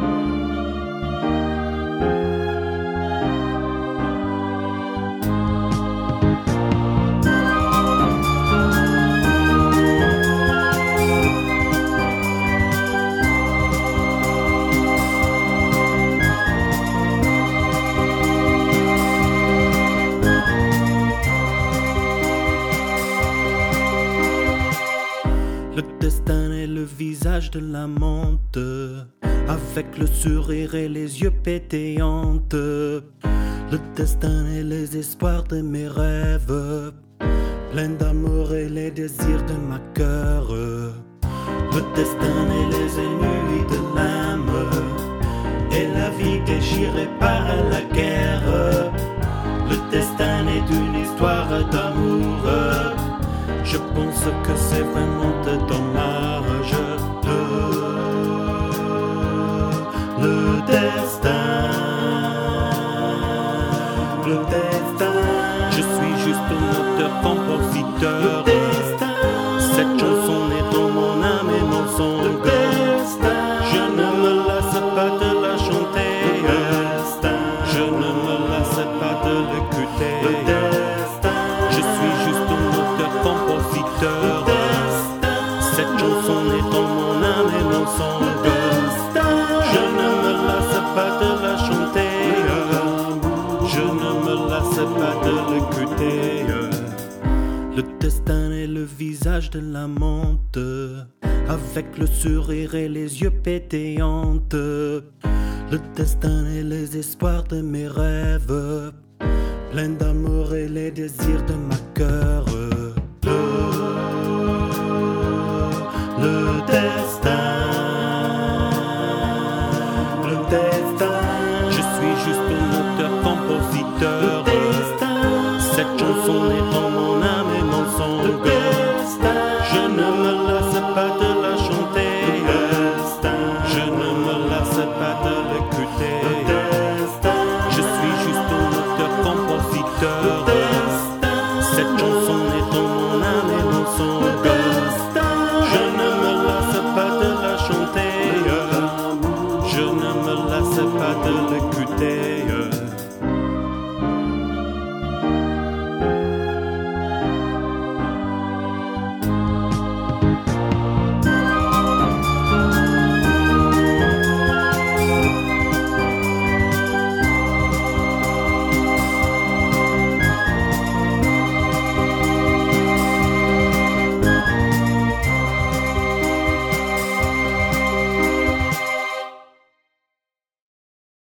Le destin est le visage de la menthe, avec le sourire et les yeux pétillantes. Le destin est les espoirs de mes rêves, plein d'amour et les désirs de ma cœur. Le destin est les ennuis de l'âme, et la vie déchirée par la guerre. Le destin est une histoire d'amour. Je pense que c'est vraiment dommage. Le destin, le destin. Je suis juste un auteur-compositeur. Le destin. Cette chanson est dans mon âme et mon sang. Le destin. Je ne me lasse pas de la chanter. Le destin. Je ne me lasse pas de l'écouter. Le destin. Je suis juste un auteur-compositeur. Cette chanson est dans mon âme et mon sang. Je ne me lasse pas de la chanter. Je ne me lasse pas de l'écouter. Le destin est le visage de la menthe, avec le sourire et les yeux pétillantes. Le destin est les espoirs de mes rêves, plein d'amour et les désirs de ma cœur. Le destin.